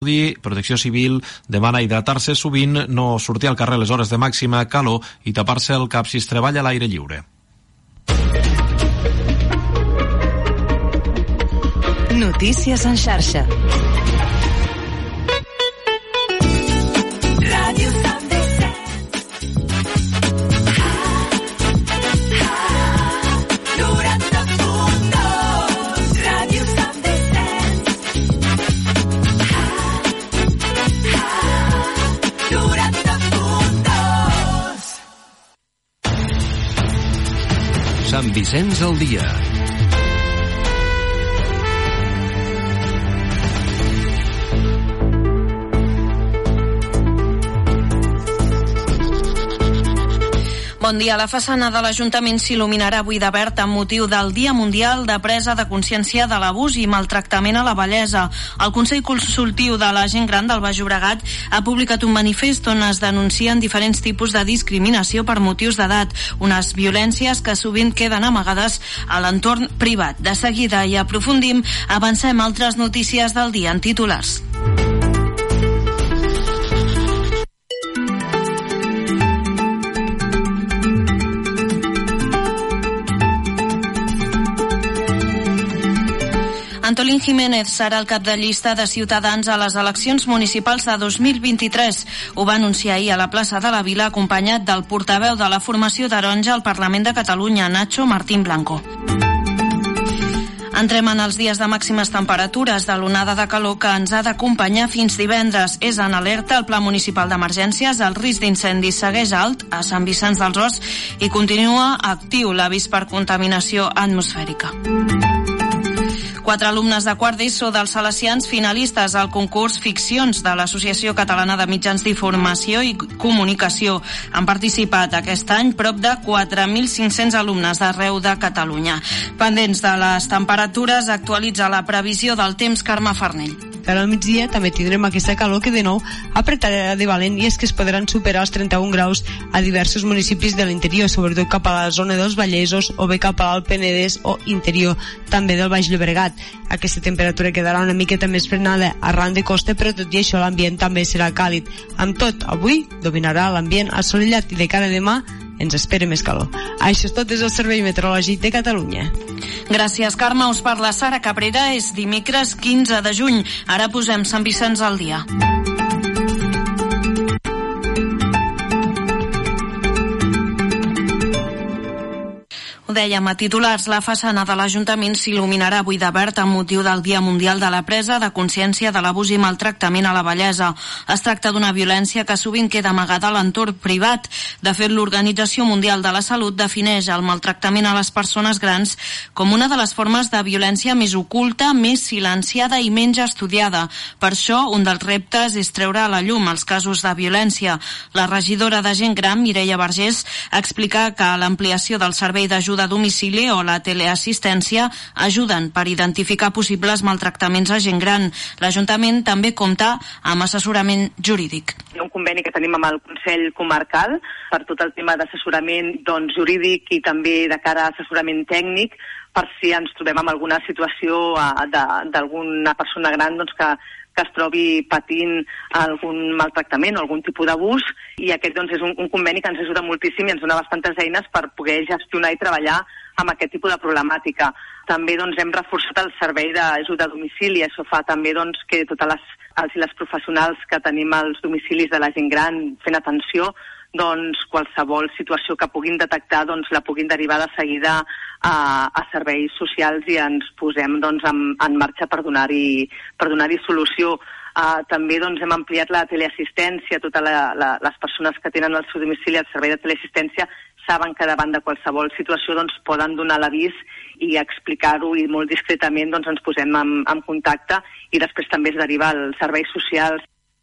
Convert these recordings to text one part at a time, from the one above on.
Protecció Civil demana hidratar-se sovint, no sortir al carrer a les hores de màxima calor i tapar-se el cap si es treballa a l'aire lliure. Notícies en xarxa. Sant Vicenç al dia. Bon dia. La façana de l'Ajuntament s'il·luminarà avui de verd amb motiu del Dia Mundial de Presa de Consciència de l'Abús i Maltractament a la Vellesa. El Consell Consultiu de la Gent Gran del Baix Llobregat ha publicat un manifest on es denuncien diferents tipus de discriminació per motius d'edat, unes violències que sovint queden amagades a l'entorn privat. De seguida hi aprofundim, avancem altres notícies del dia en titulars. Antolín Jiménez serà el cap de llista de Ciutadans a les eleccions municipals de 2023. Ho va anunciar ahir a la plaça de la Vila, acompanyat del portaveu de la formació taronja al Parlament de Catalunya, Nacho Martín Blanco. Entrem en els dies de màximes temperatures de l'onada de calor que ens ha d'acompanyar fins divendres. És en alerta el Pla Municipal d'Emergències. El risc d'incendis segueix alt a Sant Vicenç dels Horts i continua actiu l'avís per contaminació atmosfèrica. 4 alumnes de quart d'ESO dels Salesians finalistes al concurs Ficcions de l'Associació Catalana de Mitjans d'Informació i Comunicació. Han participat aquest any prop de 4.500 alumnes d'arreu de Catalunya. Pendents de les temperatures, actualitza la previsió del temps Carme Farnell. Ara al migdia també tindrem aquesta calor que de nou apretarà de valent, i és que es podran superar els 31 graus a diversos municipis de l'interior, sobretot cap a la zona dels Vallesos o bé cap a l'Alt Penedès o interior també del Baix Llobregat. Aquesta temperatura quedarà una miqueta més frenada arran de costa, però tot i això l'ambient també serà càlid. Amb tot, avui dominarà l'ambient assolellat i de cara a demà ens espera més calor. Això és tot des del Servei Meteorològic de Catalunya. Gràcies, Carme. Us parla Sara Cabrera. És dimecres 15 de juny. Ara posem Sant Vicenç al dia. Ho dèiem a titulars, la façana de l'Ajuntament s'il·luminarà avui de verd amb motiu del Dia Mundial de la Presa de Consciència de l'Abús i Maltractament a la Vellesa. Es tracta d'una violència que sovint queda amagada a l'entorn privat. De fet, l'Organització Mundial de la Salut defineix el maltractament a les persones grans com una de les formes de violència més oculta, més silenciada i menys estudiada. Per això, un dels reptes és treure a la llum els casos de violència. La regidora de Gent Gran, Mireia Vergés, explica que l'ampliació del servei d'ajuda a domicili o la teleassistència ajuden per identificar possibles maltractaments a gent gran. L'Ajuntament també compta amb assessorament jurídic. Hi ha un conveni que tenim amb el Consell Comarcal per tot el tema d'assessorament jurídic i també de cara a assessorament tècnic, per si ens trobem en alguna situació d'alguna persona gran que es trobi patint algun maltractament o algun tipus d'abús, i aquest és un conveni que ens ajuda moltíssim i ens dona bastantes eines per poder gestionar i treballar amb aquest tipus de problemàtica. També hem reforçat el servei d'ajuda a domicili. Això fa també que totes els i les professionals que tenim als domicilis de la gent gran fent atenció, qualsevol situació que puguin detectar la puguin derivar de seguida a serveis socials i ens posem en marxa per donar-hi solució. També hem ampliat la teleassistència. Totes les persones que tenen al seu domicili el servei de teleassistència saben que davant de qualsevol situació poden donar l'avís i explicar-ho, i molt discretament ens posem en contacte, i després també es deriva als serveis socials.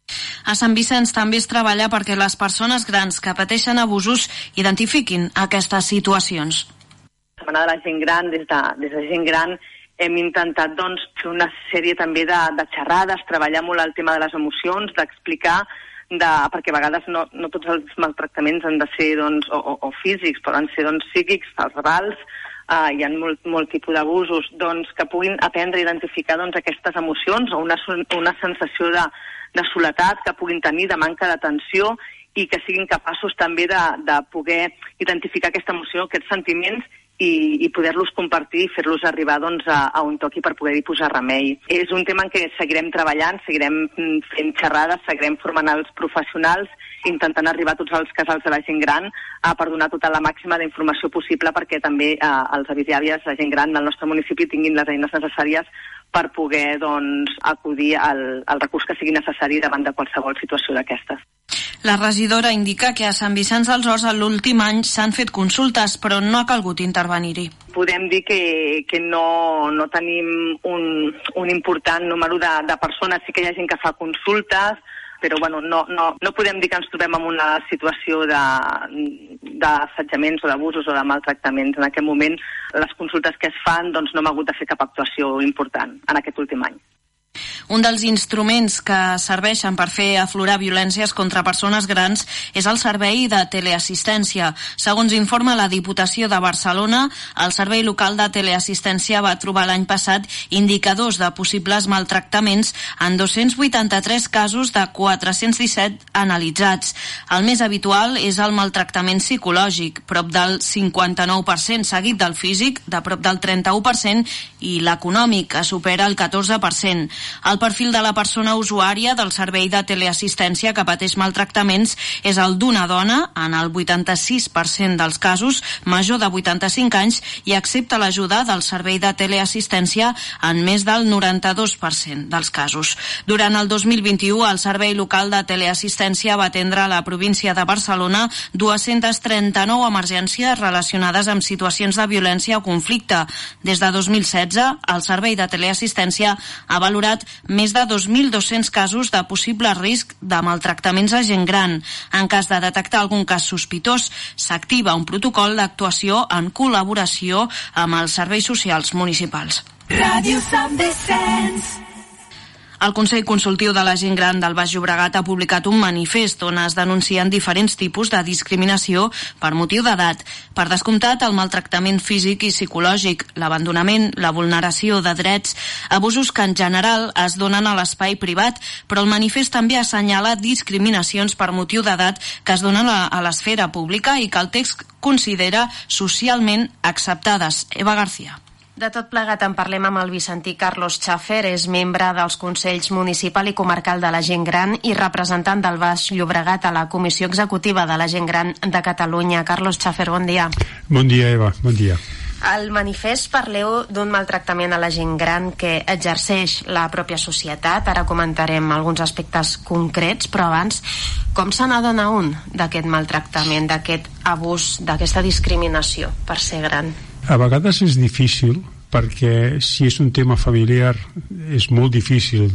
A Sant Vicenç també es treballa perquè les persones grans que pateixen abusos identifiquin aquestes situacions. La Setmana de la Gent Gran, des de Gent Gran, hem intentat fer una sèrie també de xerrades, treballar molt el tema de les emocions, d'explicar, perquè a vegades no tots els maltractaments han de ser o físics, poden ser psíquics, verbals, hi ha molt tipus d'abusos, doncs que puguin aprendre a identificar aquestes emocions o una sensació de soledat que puguin tenir, de manca d'atenció, i que siguin capaços també de poder identificar aquesta emoció, aquests sentiments, i poder-los compartir i fer-los arribar a un toc per poder-hi posar remei. És un tema en què seguirem treballant, seguirem fent xerrades, seguirem formant els professionals, intentant arribar a tots els casals de la gent gran per donar tota la màxima d'informació possible perquè també els avis i àvies, la gent gran del nostre municipi tinguin les eines necessàries per poder acudir al recurs que sigui necessari davant de qualsevol situació d'aquestes. La regidora indica que a Sant Vicenç dels Horts l'últim any s'han fet consultes, però no ha calgut intervenir-hi. Podem dir que no tenim un important número de persones, sí que hi ha gent que fa consultes, però no podem dir que ens trobem en una situació d'assetjaments o d'abusos o de maltractaments. En aquest moment, les consultes que es fan no hem hagut de fer cap actuació important en aquest últim any. Un dels instruments que serveixen per fer aflorar violències contra persones grans és el servei de teleassistència. Segons informa la Diputació de Barcelona, el Servei Local de Teleassistència va trobar l'any passat indicadors de possibles maltractaments en 283 casos de 417 analitzats. El més habitual és el maltractament psicològic, prop del 59%, seguit del físic, de prop del 31%, i l'econòmic, que supera el 14%. El perfil de la persona usuària del servei de teleassistència que pateix maltractaments és el d'una dona, en el 86% dels casos, major de 85 anys, i accepta l'ajuda del servei de teleassistència en més del 92% dels casos. Durant el 2021, el Servei Local de Teleassistència va atendre a la província de Barcelona 239 emergències relacionades amb situacions de violència o conflicte. Des de 2016, el Servei de Teleassistència ha valorat més de 2.200 casos de possible risc de maltractaments a gent gran. En cas de detectar algun cas sospitós, s'activa un protocol d'actuació en col·laboració amb els serveis socials municipals. Ràdio Sant Vicenç. El Consell Consultiu de la Gent Gran del Baix Llobregat ha publicat un manifest on es denuncien diferents tipus de discriminació per motiu d'edat. Per descomptat, el maltractament físic i psicològic, l'abandonament, la vulneració de drets, abusos que en general es donen a l'espai privat, però el manifest també assenyala discriminacions per motiu d'edat que es donen a l'esfera pública i que el text considera socialment acceptades. Eva García. De tot plegat en parlem amb el vicentí Carlos Chaffer, és membre dels Consells Municipal i Comarcal de la Gent Gran i representant del Baix Llobregat a la Comissió Executiva de la Gent Gran de Catalunya. Carlos Chaffer, bon dia. Bon dia, Eva, bon dia. Al manifest parleu d'un maltractament a la gent gran que exerceix la pròpia societat. Ara comentarem alguns aspectes concrets, però abans, com se n'adona un d'aquest maltractament, d'aquest abús, d'aquesta discriminació per ser gran? A vegades és difícil perquè si és un tema familiar és molt difícil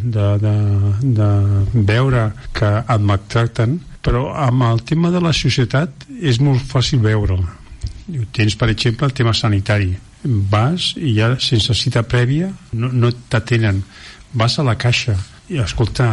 de veure que et maltracten, però amb el tema de la societat és molt fàcil veure'l. Tens, per exemple, el tema sanitari. Vas i ja sense cita prèvia no t'atenen. Vas a la caixa i escolta,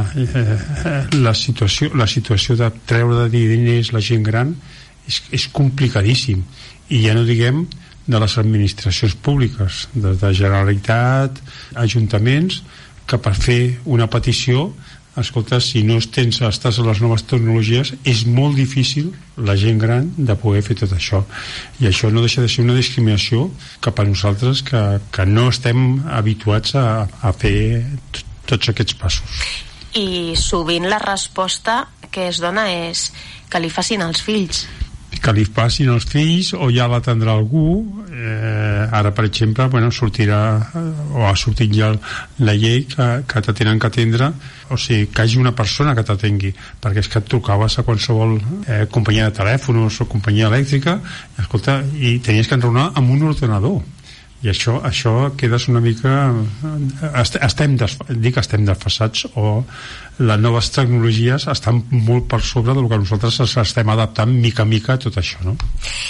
la situació de treure de diners la gent gran és complicadíssim. I ja no diguem de les administracions públiques, de Generalitat, ajuntaments, que per fer una petició, escolta, si no estàs a les noves tecnologies, és molt difícil la gent gran de poder fer tot això. I això no deixa de ser una discriminació cap a nosaltres que no estem habituats a fer tots aquests passos. I sovint la resposta que es dona és que li facin els fills. Que li passin els fills o ja l'atendrà algú. Ara, per exemple, sortirà o ha sortit ja la llei que t'atenen que atendre, o sigui, que hi hagi una persona que t'atengui, perquè és que et trucaves a qualsevol companyia de telèfons o companyia elèctrica, escolta, i tenies que enraonar amb un ordenador. I això quedes una mica... estem desfasats, o les noves tecnologies estan molt per sobre del que nosaltres estem adaptant mica a mica a tot això, no?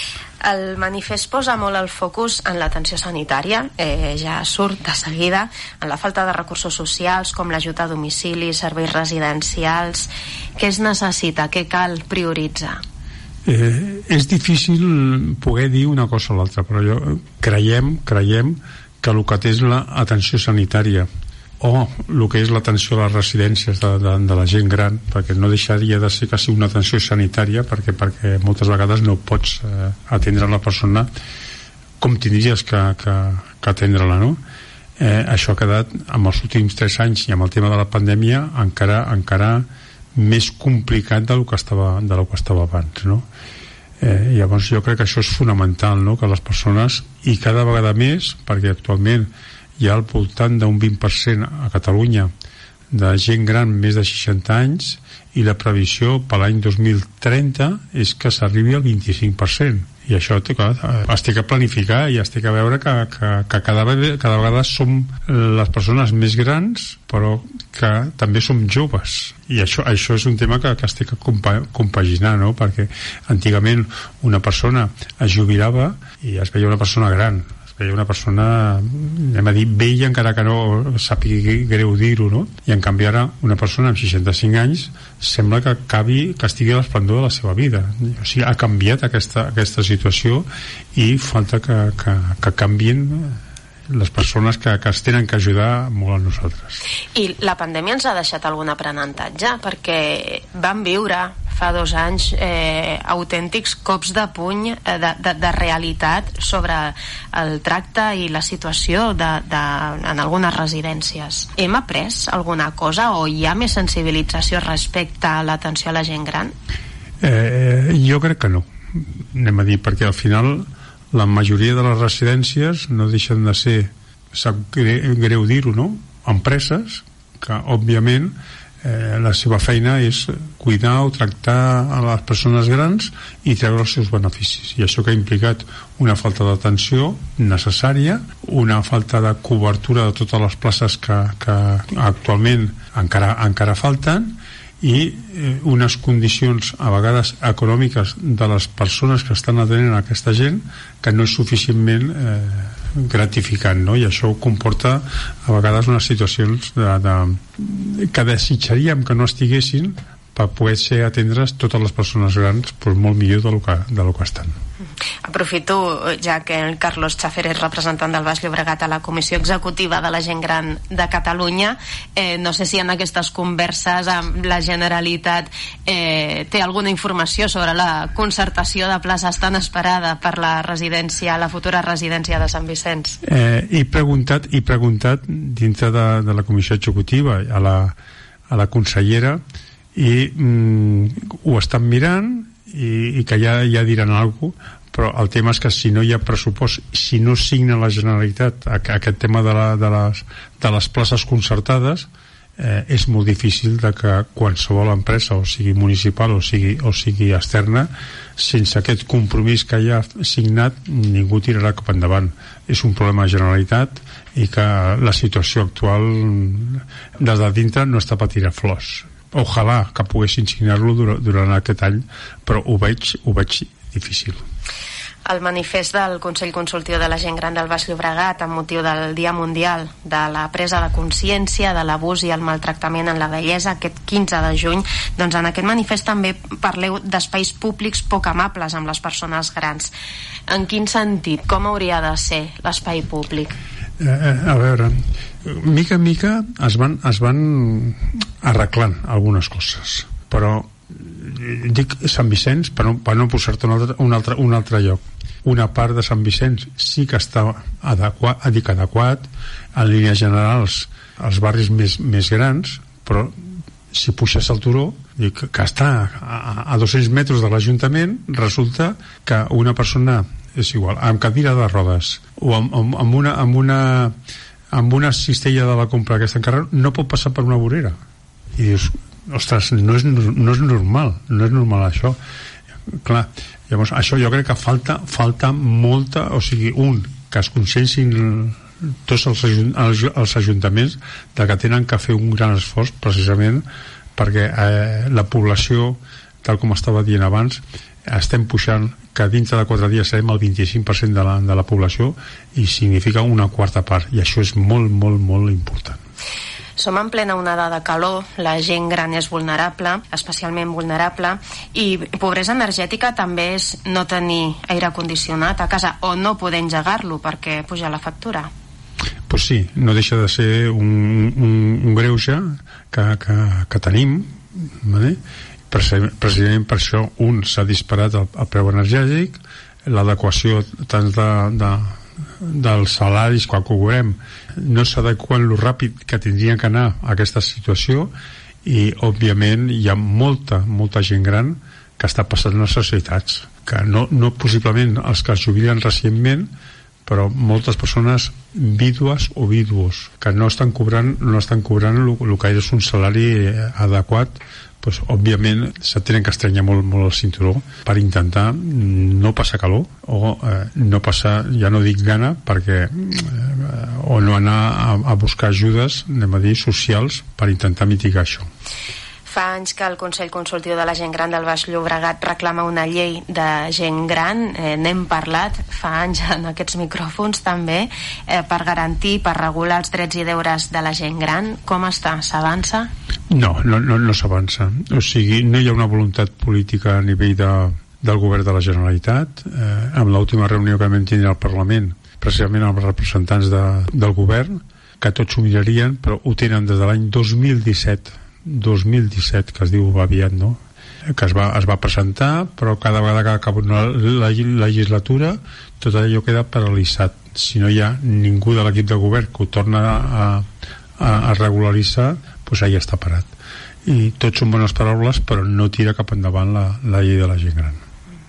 El manifest posa molt el focus en l'atenció sanitària, ja surt de seguida, en la falta de recursos socials com l'ajut a domicili, serveis residencials. Què es necessita? Què cal prioritzar? És difícil poder dir una cosa o l'altra, però creiem que el que té és l'atenció sanitària o el que és l'atenció a les residències de la gent gran, perquè no deixaria de ser quasi una atenció sanitària, perquè moltes vegades no pots atendre la persona com tindries que atendre-la, no? Això ha quedat amb els últims 3 anys i amb el tema de la pandèmia encara més complicat del que estava abans, no? Llavors jo crec que això és fonamental, no? Que les persones, i cada vegada més, perquè actualment hi ha al voltant d'un 20% a Catalunya de gent gran més de 60 anys, i la previsió per l'any 2030 és que s'arribi al 25%, i això es té que planificar i es té que veure que cada vegada som les persones més grans, però que també som joves, i això és un tema que es té que compaginar, no? Perquè antigament una persona es jubilava i es veia una persona gran, hi ha una persona, anem a dir, vella, encara que no sàpiga greu dir-ho, no? I en canvi ara una persona amb 65 anys sembla que estigui a l'esplendor de la seva vida. O sigui, ha canviat aquesta situació i falta que canvien les persones que es tenen que ajudar molt a nosaltres. I la pandèmia ens ha deixat algun aprenentatge, perquè vam viure fa 2 anys autèntics cops de puny de realitat sobre el tracte i la situació en algunes residències. Hem après alguna cosa o hi ha més sensibilització respecte a l'atenció a la gent gran? Jo crec que no, anem a dir, perquè al final la majoria de les residències no deixen de ser, sap greu dir-ho, no?, empreses que òbviament la seva feina és cuidar o tractar a les persones grans i treure els seus beneficis, i això que ha implicat una falta d'atenció necessària, una falta de cobertura de totes les places que actualment encara falten, i unes condicions a vegades econòmiques de les persones que estan atenent a aquesta gent que no és suficientment gratificant, no? I això comporta a vegades unes situacions que desitjaríem que no estiguessin per poder ser atendre's totes les persones grans molt millor de lo que estan. Aprofito, ja que el Carlos Chafer és representant del Baix Llobregat a la Comissió Executiva de la Gent Gran de Catalunya, no sé si en aquestes converses amb la Generalitat té alguna informació sobre la concertació de places tan esperada per la futura residència de Sant Vicenç. He preguntat dintre de la Comissió Executiva a la consellera, i ho estan mirant i que ja diran alguna cosa, però el tema és que si no hi ha pressupost, si no signa la Generalitat aquest tema de les places concertades, és molt difícil de que qualsevol empresa, o sigui municipal o sigui externa, sense aquest compromís que hi ha signat, ningú tirarà cap endavant. És un problema de Generalitat i que la situació actual des de dintre no està per tirar flors. Ojalà que poguessin signar-lo durant aquest any, però ho veig difícil. El manifest del Consell Consultiu de la Gent Gran del Baix Llobregat amb motiu del Dia Mundial de la presa de consciència de l'abús i el maltractament en la vellesa, aquest 15 de juny, doncs en aquest manifest també parleu d'espais públics poc amables amb les persones grans. En quin sentit? Com hauria de ser l'espai públic? A veure, mica en mica es van arreglant algunes coses, però dic Sant Vicenç per no posar-te un altre lloc. Una part de Sant Vicenç sí que està adequat en línies generals als barris més grans, però si puixes al turó, que està a 200 metres de l'Ajuntament, resulta que una persona, és igual, amb cadira de rodes o amb una cistella de la compra que està en carrer, no pot passar per una vorera. I dius, ostres, no és normal això. Clar, llavors això jo crec que falta molta, o sigui, que es consciencin tots els ajuntaments de que tenen que fer un gran esforç precisament perquè la població, tal com estava dient abans, estem pujant que dintre de 4 dies serem el 25% de la població, i significa una quarta part, i això és molt, molt, molt important. Som en plena onada de calor, la gent gran és vulnerable, especialment vulnerable, i pobresa energètica també és no tenir aire condicionat a casa o no poder engegar-lo perquè puja la factura. Pues sí, no deixa de ser un greuge que tenim, vale? Precisament per això s'ha disparat el preu energètic, l'adequació tant dels salaris quan cobrem no s'adequen lo ràpid que tindrien que anar a aquesta situació, i òbviament hi ha molta gent gran que està passant necessitats, que no possiblement els que es jubilen recentment, però moltes persones vídues o víduos que no estan cobrant el que és un salari adequat. Pues, òbviament se tenen que estranyar molt el cinturó per intentar no passar calor o no passar, ja no dic gana, perquè o no anar a buscar ajudes, anem a dir, socials, per intentar mitigar això. Fa anys que el Consell Consultiu de la Gent Gran del Baix Llobregat reclama una llei de gent gran, n'hem parlat fa anys en aquests micròfons també, per garantir, per regular els drets i deures de la gent gran. Com està? S'avança? No s'avança. O sigui, no hi ha una voluntat política a nivell del govern de la Generalitat. Amb l'última reunió que vam tenir al Parlament, precisament amb els representants del govern, que tots ho mirarien, però ho tenen des de l'any 2017, que es diu aviat, no? Que es va presentar, però cada vegada que acaba la legislatura tot allò queda paralitzat. Si no hi ha ningú de l'equip de govern que ho torna a regularitzar, doncs allà està parat. I tot són bones paraules, però no tira cap endavant la llei de la gent gran.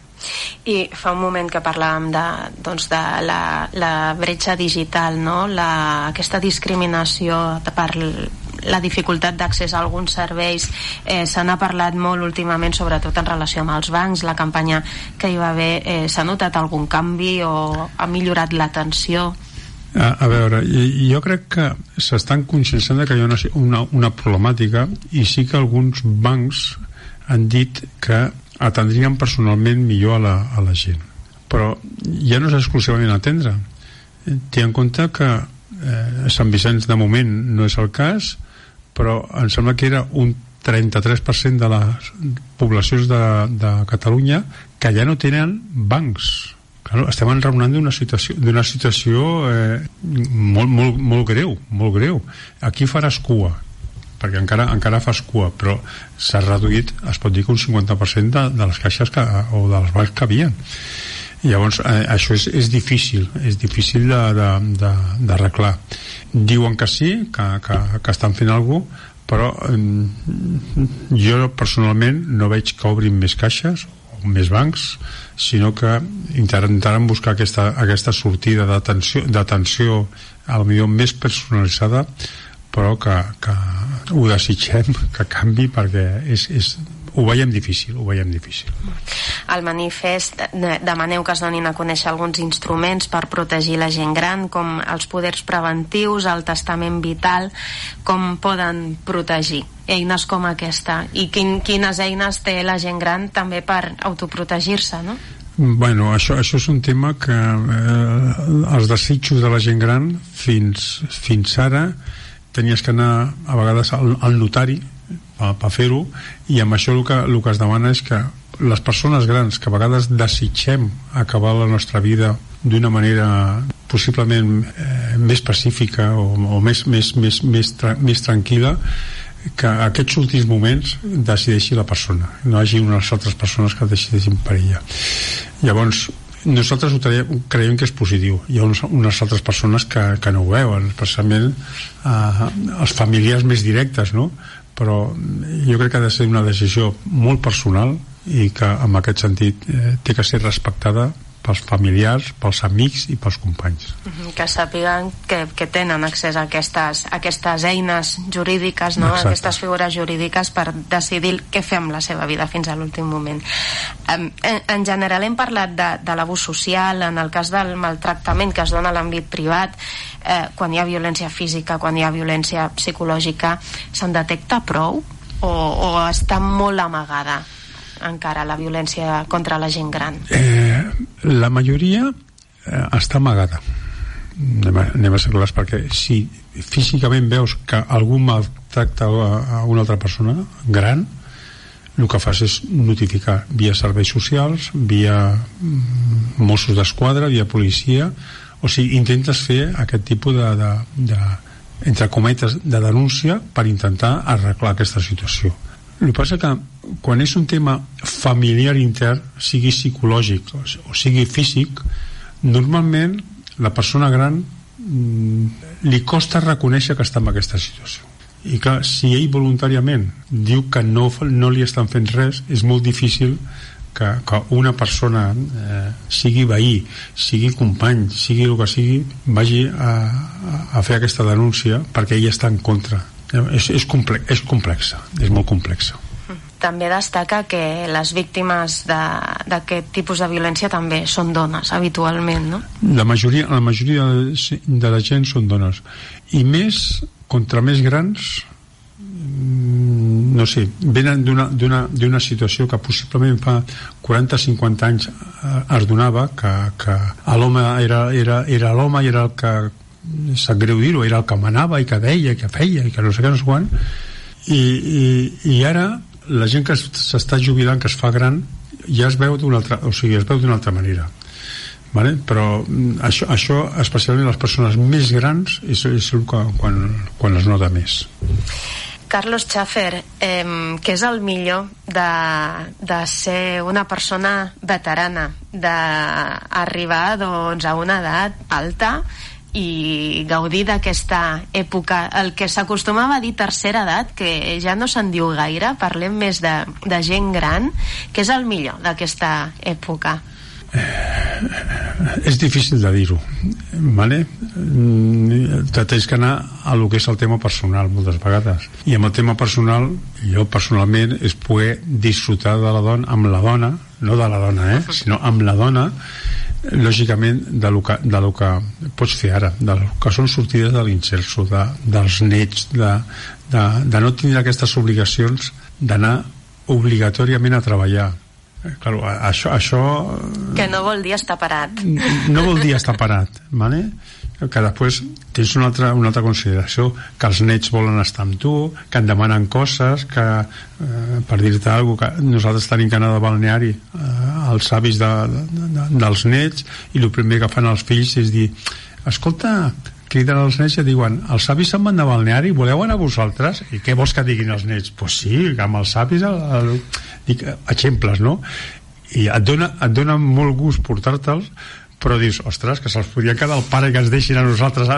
I fa un moment que parlàvem de la bretxa digital, no? Aquesta discriminació per la dificultat d'accés a alguns serveis, se n'ha parlat molt últimament, sobretot en relació amb els bancs, la campanya que hi va haver, s'ha notat algun canvi o ha millorat l'atenció? A veure, jo crec que s'estan conscienciant que hi ha una problemàtica, i sí que alguns bancs han dit que atendrien personalment millor a la gent, però ja no és exclusivament atendre. Té en compte que Sant Vicenç de moment no és el cas, però em sembla que era un 33% de les poblacions de Catalunya que ja no tenen bancs. Claro, estem enraonant d'una situació molt greu. Aquí faràs cua, perquè encara fas cua, però s'ha reduït, es pot dir que un 50% de les caixes o dels bancs que havien. Llavors això és difícil d'arreglar. Diuen que sí, que estan fent alguna cosa, però jo personalment no veig que obrin més caixes o més bancs, sinó que intentaran buscar aquesta sortida d'atenció a la millor més personalitzada, però que ho desitgem que canvi, perquè ho veiem difícil. Al manifest demaneu que es donin a conèixer alguns instruments per protegir la gent gran, com els poders preventius, el testament vital, com poden protegir eines com aquesta, i quines eines té la gent gran també per autoprotegir-se, no? Bueno, això és un tema que els desitjos de la gent gran fins ara tenies que anar a vegades al notari per fer-ho, i amb això el que es demana és que les persones grans, que a vegades desitgem acabar la nostra vida d'una manera possiblement més pacífica o més tranquil·la, que aquests últims moments decideixi la persona, no hi hagi unes altres persones que decideixin per ella. Llavors nosaltres creiem que és positiu. Hi ha unes altres persones que no ho veuen, especialment els familiars més directes, no? Però jo crec que ha de ser una decisió molt personal i que en aquest sentit té que ser respectada pels familiars, pels amics i pels companys. Que sàpiguen que tenen accés a aquestes eines jurídiques, no? Aquestes figures jurídiques per decidir què fer amb la seva vida fins a l'últim moment. En general hem parlat de l'abús social, en el cas del maltractament que es dona a l'àmbit privat, quan hi ha violència física, quan hi ha violència psicològica, se'n detecta prou o està molt amagada encara la violència contra la gent gran? La majoria està amagada. anem a ser clars, perquè si físicament veus que algú maltracta a una altra persona gran, el que fas és notificar via serveis socials, via Mossos d'Esquadra, via policia, o sigui, intentes fer aquest tipus de entre cometes, de denúncia per intentar arreglar aquesta situació. El que passa que quan és un tema familiar intern, sigui psicològic o sigui físic, normalment la persona gran li costa reconèixer que està en aquesta situació. I clar, si ell voluntàriament diu que no li estan fent res, és molt difícil que una persona sigui veí, sigui company, sigui el que sigui, vagi a fer aquesta denúncia perquè ell està en contra. És complexa, és molt complexa. També destaca que les víctimes d'aquest tipus de violència també són dones, habitualment, no? La majoria de la gent són dones. I més, contra més grans, no sé, venen d'una situació que possiblement fa 40-50 anys es donava, que l'home era l'home i era el que, sap greu dir-ho, era el que manava i que deia i que feia i que no sé què, no sé quan, i ara la gent que s'està jubilant, que es fa gran, ja es veu d'una altra manera. Vale? Però això especialment les persones més grans és quan es nota més. Carlos Schaffer, què és el millor de ser una persona veterana, d'arribar doncs, a una edat alta i gaudir d'aquesta època, el que s'acostumava a dir tercera edat, que ja no se'n diu gaire, parlem més de gent gran. Què és el millor d'aquesta època? És difícil de dir-ho, vale? Tens que anar a lo que és el tema personal moltes vegades, i amb el tema personal jo personalment és poder disfrutar de la dona, amb la dona, no de la dona, sinó amb la dona, lògicament de lo que pots fer ara, del que són sortides de l'inserso, dels nets, de no tenir aquestes obligacions d'anar obligatòriament a treballar. Claro, això que no vol dir estar parat, no vol dir estar parat, vale? Que després tens una altra consideració, que els nets volen estar amb tu, que et demanen coses, que per dir-te alguna cosa, que nosaltres tenim que anar de balneari als avis dels nets, i el primer que fan els fills és dir, escolta, criden els nets i diuen, els avis se'n van de balneari, voleu anar vosaltres? I què vols que diguin els nets? Pues sí, amb els avis dic exemples, no? I et dona molt gust portar-te'ls, però dius, ostres, que se'ls podien quedar el pare i que ens deixin a nosaltres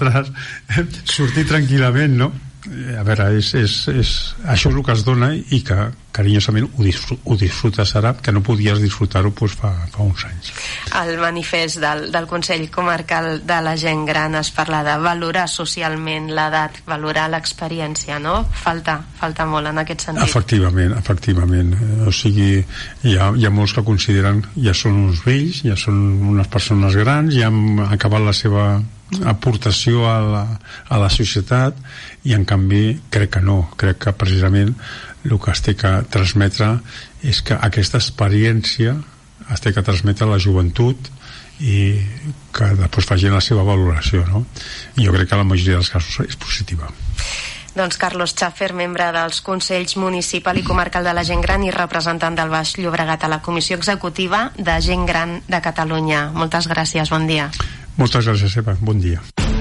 sortir tranquil·lament, no? A veure, això és el que es dona i que carinyosament ho disfrutes ara, que no podies disfrutar-ho fa uns anys. Al manifest del Consell Comarcal de la Gent Gran es parla de valorar socialment l'edat, valorar l'experiència, no? Falta molt en aquest sentit. Efectivament. O sigui, hi ha molts que consideren ja són uns vells, ja són unes persones grans, ja han acabat la seva aportació a la societat, i en canvi crec que precisament el que es té que transmetre és que aquesta experiència es té que transmetre a la joventut i que després facin la seva valoració, no? I jo crec que la majoria dels casos és positiva. Doncs Carlos Schaffer, membre dels Consells Municipal i Comarcal de la Gent Gran i representant del Baix Llobregat a la Comissió Executiva de Gent Gran de Catalunya. Moltes gràcies, bon dia. Moltes gràcies, Eva, bon dia.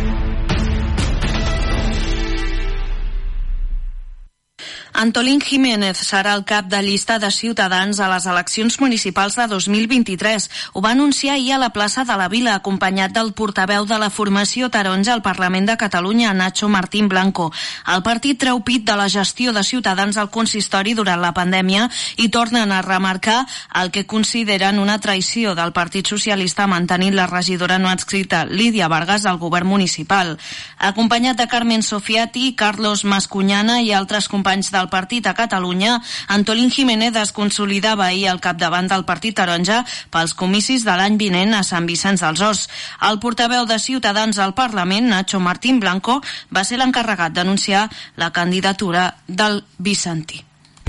Antolín Jiménez serà el cap de llista de Ciutadans a les eleccions municipals de 2023. Ho va anunciar ahir a la plaça de la Vila, acompanyat del portaveu de la formació taronja al Parlament de Catalunya, Nacho Martín Blanco. El partit treu pit de la gestió de Ciutadans al consistori durant la pandèmia i tornen a remarcar el que consideren una traïció del Partit Socialista mantenint la regidora no adscrita Lídia Vargas al govern municipal. Acompanyat de Carmen Sofiati, Carlos Mascuñana i altres companys del partit a Catalunya, Antolín Jiménez es consolidava ahir al capdavant del Partit Taronja pels comicis de l'any vinent a Sant Vicenç dels Horts. El portaveu de Ciutadans al Parlament, Nacho Martín Blanco, va ser l'encarregat d'anunciar la candidatura del vicentí.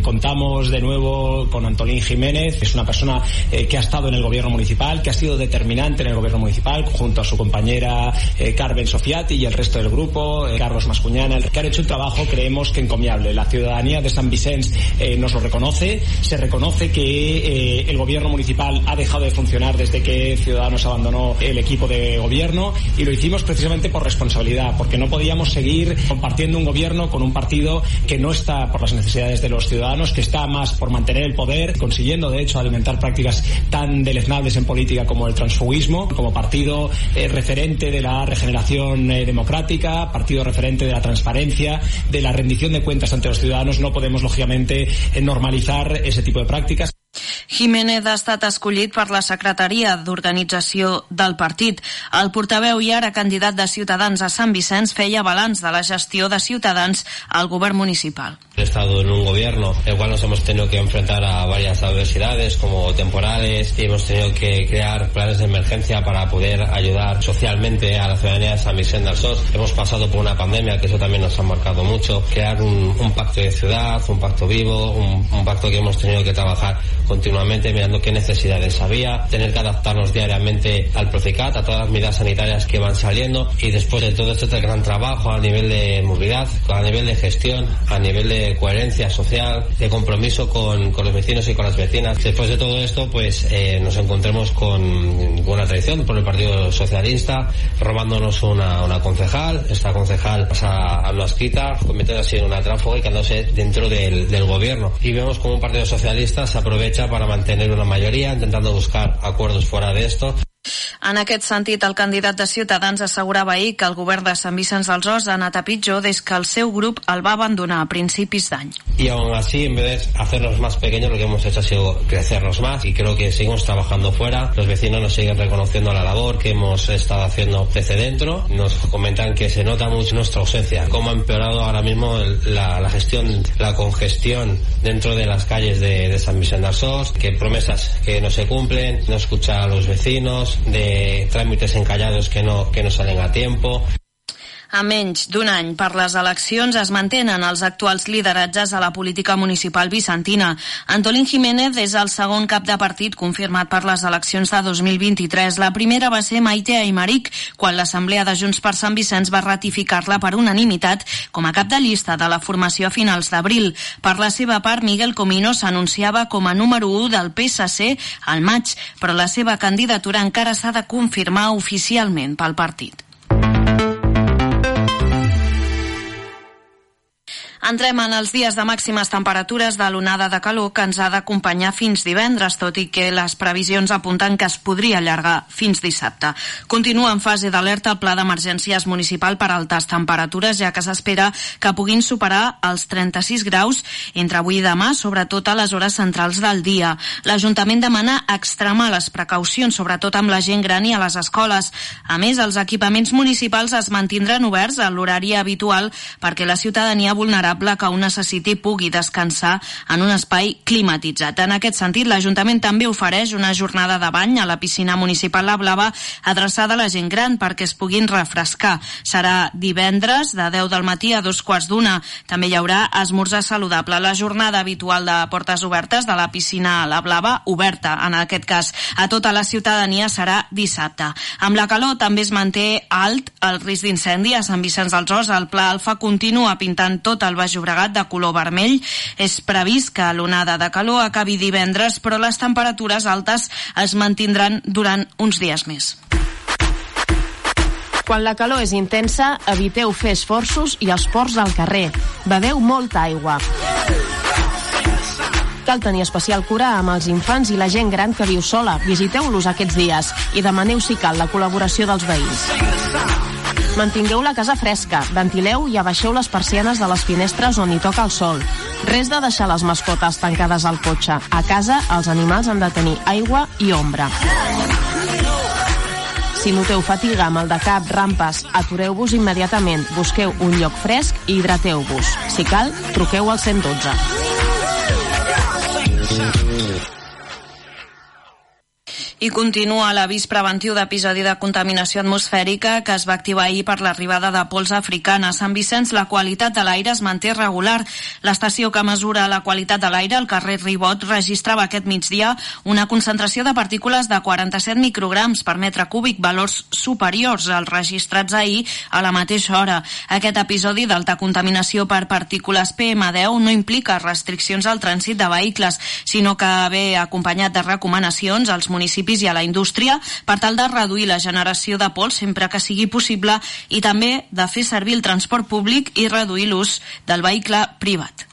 Contamos de nuevo con Antolín Jiménez, es una persona que ha estado en el gobierno municipal, que ha sido determinante en el gobierno municipal, junto a su compañera Carmen Sofiati y el resto del grupo, Carlos Mascuñana, que han hecho un trabajo, creemos que encomiable. La ciudadanía de Sant Vicenç nos lo reconoce, se reconoce que el gobierno municipal ha dejado de funcionar desde que Ciudadanos abandonó el equipo de gobierno, y lo hicimos precisamente por responsabilidad, porque no podíamos seguir compartiendo un gobierno con un partido que no está por las necesidades de los ciudadanos, que está más por mantener el poder, consiguiendo de hecho alimentar prácticas tan deleznables en política como el transfugismo. Como partido referente de la regeneración democrática, partido referente de la transparencia, de la rendición de cuentas ante los ciudadanos, no podemos lógicamente normalizar ese tipo de prácticas. Jiménez ha estat escollit per la Secretaria d'Organització del partit. El portaveu i ara candidat de Ciutadans a Sant Vicenç feia balanç de la gestió de Ciutadans al govern municipal. He estado en un gobierno en el cual nos hemos tenido que enfrentar a varias adversidades como temporales, y hemos tenido que crear planes de emergencia para poder ayudar socialmente a la ciudadanía de Sant Vicenç dels Horts. Hemos pasado por una pandemia, que eso también nos ha marcado mucho. Crear un pacto de ciudad, un pacto vivo, un pacto que hemos tenido que trabajar continuamente mirando qué necesidades había, tener que adaptarnos diariamente al Procicat, a todas las medidas sanitarias que van saliendo, y después de todo este gran trabajo a nivel de movilidad, a nivel de gestión, a nivel de coherencia social, de compromiso con los vecinos y con las vecinas. Después de todo esto, pues nos encontremos con una traición por el Partido Socialista, robándonos una concejal. Esta concejal pasa a una escrita, convirtiéndose en una tránsfuga y quedándose dentro del gobierno. Y vemos como un Partido Socialista se aprovecha para mantener una mayoría, intentando buscar acuerdos fuera de esto. En aquest sentit, el candidat de Ciutadans assegurava ahir que el govern de Sant Vicenç dels Horts ha anat a pitjor des que el seu grup el va abandonar a principis d'any. Y aún así, en vez de hacernos más pequeños, lo que hemos hecho ha sido crecernos más, y creo que seguimos trabajando fuera. Los vecinos nos siguen reconociendo la labor que hemos estado haciendo desde dentro. Nos comentan que se nota mucho nuestra ausencia, cómo ha empeorado ahora mismo la gestión, la congestión dentro de las calles de Sant Vicenç dels Horts, que promesas que no se cumplen, no escucha a los vecinos, de trámites encallados que no salen a tiempo. A menys d'un any per les eleccions es mantenen els actuals lideratges a la política municipal vicentina. Antolín Jiménez és el segon cap de partit confirmat per les eleccions de 2023. La primera va ser Maite Aymeric, quan l'Assemblea de Junts per Sant Vicenç va ratificar-la per unanimitat com a cap de llista de la formació a finals d'abril. Per la seva part, Miguel Comino s'anunciava com a número 1 del PSC al maig, però la seva candidatura encara s'ha de confirmar oficialment pel partit. Entrem en els dies de màximes temperatures de l'onada de calor que ens ha d'acompanyar fins divendres, tot i que les previsions apunten que es podria allargar fins dissabte. Continua en fase d'alerta el pla d'emergències municipal per altes temperatures, ja que s'espera que puguin superar els 36 graus entre avui i demà, sobretot a les hores centrals del dia. L'Ajuntament demana extremar les precaucions, sobretot amb la gent gran i a les escoles. A més, els equipaments municipals es mantindran oberts a l'horari habitual perquè la ciutadania vulnerable que ho necessiti pugui descansar en un espai climatitzat. En aquest sentit, l'Ajuntament també ofereix una jornada de bany a la piscina municipal La Blava adreçada a la gent gran perquè es puguin refrescar. Serà divendres de 10 del matí a 2:15. També hi haurà esmorzar saludable. La jornada habitual de portes obertes de la piscina La Blava, oberta en aquest cas a tota la ciutadania, serà dissabte. Amb la calor també es manté alt el risc d'incendi a Sant Vicenç dels Horts. El Pla Alfa continua pintant tot el Baix Llobregat de color vermell. És previst que l'onada de calor acabi divendres, però les temperatures altes es mantindran durant uns dies més. Quan la calor és intensa, eviteu fer esforços i esports al carrer. Beveu molta aigua. Cal tenir especial cura amb els infants i la gent gran que viu sola. Visiteu-los aquests dies i demaneu si cal la col·laboració dels veïns. Mantingueu la casa fresca, ventileu i abaixeu les persianes de les finestres on hi toca el sol. Res de deixar les mascotes tancades al cotxe. A casa, els animals han de tenir aigua i ombra. Si noteu fatiga, mal de cap, rampes, atureu-vos immediatament, busqueu un lloc fresc i hidrateu-vos. Si cal, truqueu al 112. I continua l'avís preventiu d'episodi de contaminació atmosfèrica que es va activar ahir per l'arribada de pols africana. A Sant Vicenç la qualitat de l'aire es manté regular. L'estació que mesura la qualitat de l'aire, al carrer Ribot, registrava aquest migdia una concentració de partícules de 47 micrograms per metre cúbic, valors superiors als registrats ahir a la mateixa hora. Aquest episodi d'alta contaminació per partícules PM10 no implica restriccions al trànsit de vehicles, sinó que ve acompanyat de recomanacions als municipis i a la indústria per tal de reduir la generació de pols sempre que sigui possible i també de fer servir el transport públic i reduir l'ús del vehicle privat.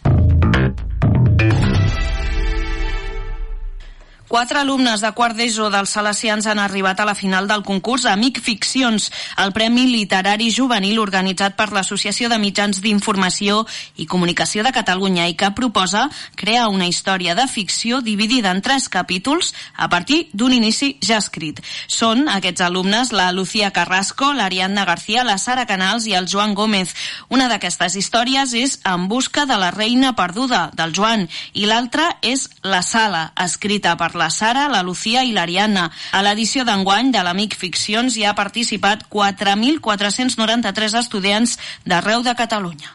4 alumnes de quart d'ESO dels Salesians han arribat a la final del concurs Amic Ficcions, el Premi Literari Juvenil organitzat per l'Associació de Mitjans d'Informació i Comunicació de Catalunya i que proposa crear una història de ficció dividida en 3 capítols a partir d'un inici ja escrit. Són aquests alumnes la Lucía Carrasco, l'Ariadna García, la Sara Canals i el Joan Gómez. Una d'aquestes històries és En busca de la reina perduda, del Joan, i l'altra és La Sala, escrita per la Sara, la Lucía i l'Ariadna. A l'edició d'enguany de l'Amic Ficcions hi ha participat 4.493 estudiants d'arreu de Catalunya.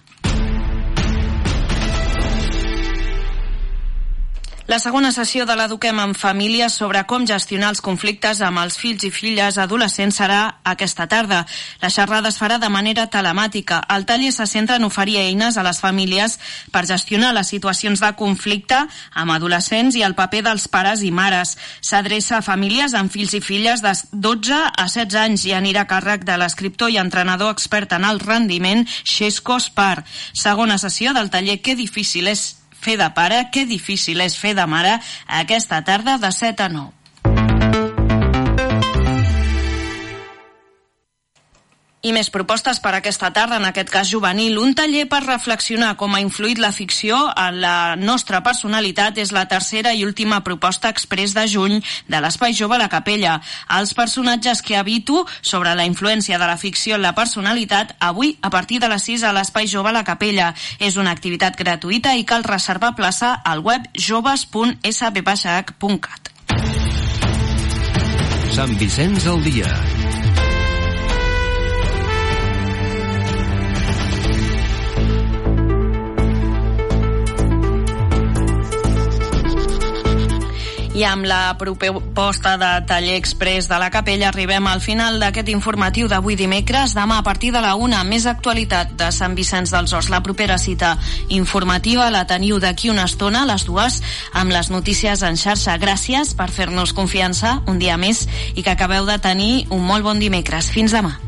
La segona sessió de l'Eduquem en Família sobre com gestionar els conflictes amb els fills i filles adolescents serà aquesta tarda. La xerrada es farà de manera telemàtica. El taller se centra en oferir eines a les famílies per gestionar les situacions de conflicte amb adolescents i el paper dels pares i mares. S'adreça a famílies amb fills i filles de 12 a 16 anys i anirà a càrrec de l'escriptor i entrenador expert en el rendiment Xesco Spar. Segona sessió del taller Que difícil és fer de pare, que difícil és fer de mare, aquesta tarda de 7 a 9. I més propostes per aquesta tarda, en aquest cas juvenil. Un taller per reflexionar com ha influït la ficció en la nostra personalitat és la tercera i última proposta exprés de juny de l'Espai Jove a la Capella. Els personatges que habito sobre la influència de la ficció en la personalitat, avui a partir de les 6 a l'Espai Jove a la Capella. És una activitat gratuïta i cal reservar plaça al web joves.sbh.cat. Sant Vicenç al dia. I amb la proposta de taller express de la Capella arribem al final d'aquest informatiu d'avui dimecres. Demà a partir de la 1, més actualitat de Sant Vicenç dels Horts. La propera cita informativa la teniu d'aquí una estona, a les 2, amb les notícies en xarxa. Gràcies per fer-nos confiança un dia més i que acabeu de tenir un molt bon dimecres. Fins demà.